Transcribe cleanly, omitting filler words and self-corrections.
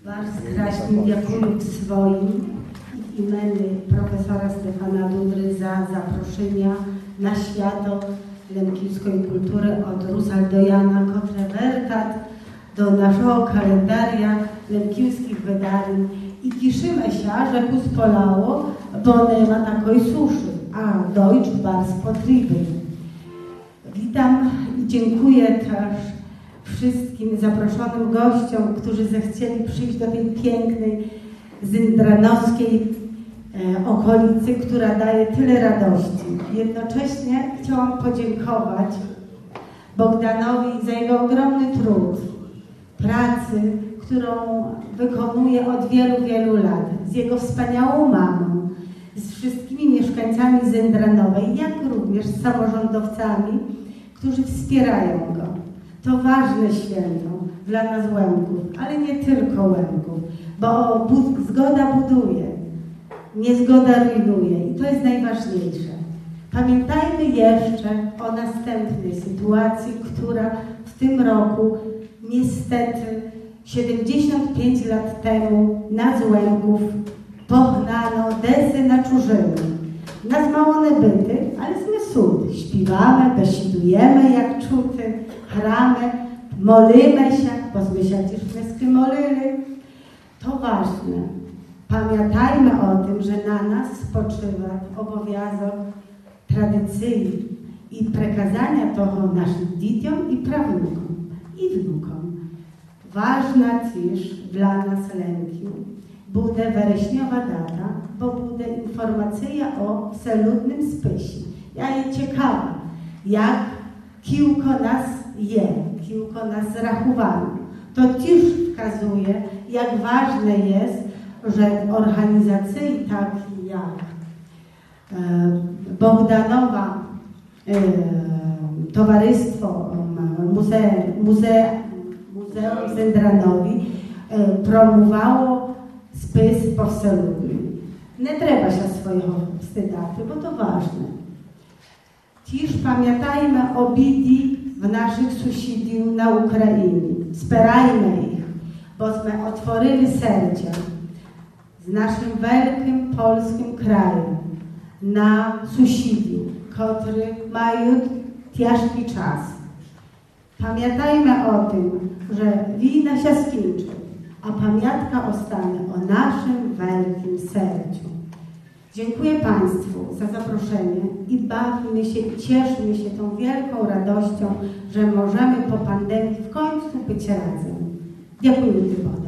Wasz Kraśnik Jakubik swoim imieniu profesora Stefana Dudry za zaproszenia na święto lemkijskiej kultury od Rusal do Jana Kotrewertat do naszego kalendaria lemkijskich wydarzeń i cieszymy się, że uspolało, bo nie ma takiej suszy, a Deutsch bardzo potrzebny. Witam i dziękuję też wszystkim zaproszonym gościom, którzy zechcieli przyjść do tej pięknej, zindranowskiej okolicy, która daje tyle radości. Jednocześnie chciałam podziękować Bogdanowi za jego ogromny trud, pracy, którą wykonuje od wielu, wielu lat, z jego wspaniałą mamą, z wszystkimi mieszkańcami Zendranowej, jak również z samorządowcami, którzy wspierają go. To ważne święto dla nas Łemków, ale nie tylko Łemków, bo zgoda buduje, niezgoda rujnuje i to jest najważniejsze. Pamiętajmy jeszcze o następnej sytuacji, która w tym roku niestety 75 lat temu nas Łemków pognano desy na czurzyny. Nas mało nie byty, ale sme sud. Śpiewamy, besidujemy jak czuty, hramy, molimy się, bo sme się też molyli. To ważne. Pamiętajmy o tym, że na nas spoczywa obowiązek tradycji i przekazania tego naszym dzieciom i prawnukom i wnukom. Ważna też dla nas Lemki będzie wrześniowa data, bo będzie informacja o absolutnym spisie. Ja jest ciekawa, jak kilko nas kilko nas zrachowano. To też wskazuje, jak ważne jest, że organizacje takie jak Bogdanowa Towarzystwo Muzeum Zendranowi promowało spis powseludny. Nie trzeba się swojego wstydać, bo to ważne. Też pamiętajmy o biedi w naszych sąsiadów na Ukrainie. Wspierajmy ich, bośmy otworzyli serca z naszym wielkim polskim krajem na sąsiadów, którzy mają ciężki czas. Pamiętajmy o tym, że wojna się skończy, a pamiątka ostanie o naszym wielkim sercu. Dziękuję Państwu za zaproszenie i bawimy się i cieszymy się tą wielką radością, że możemy po pandemii w końcu być razem. Dziękuję bardzo.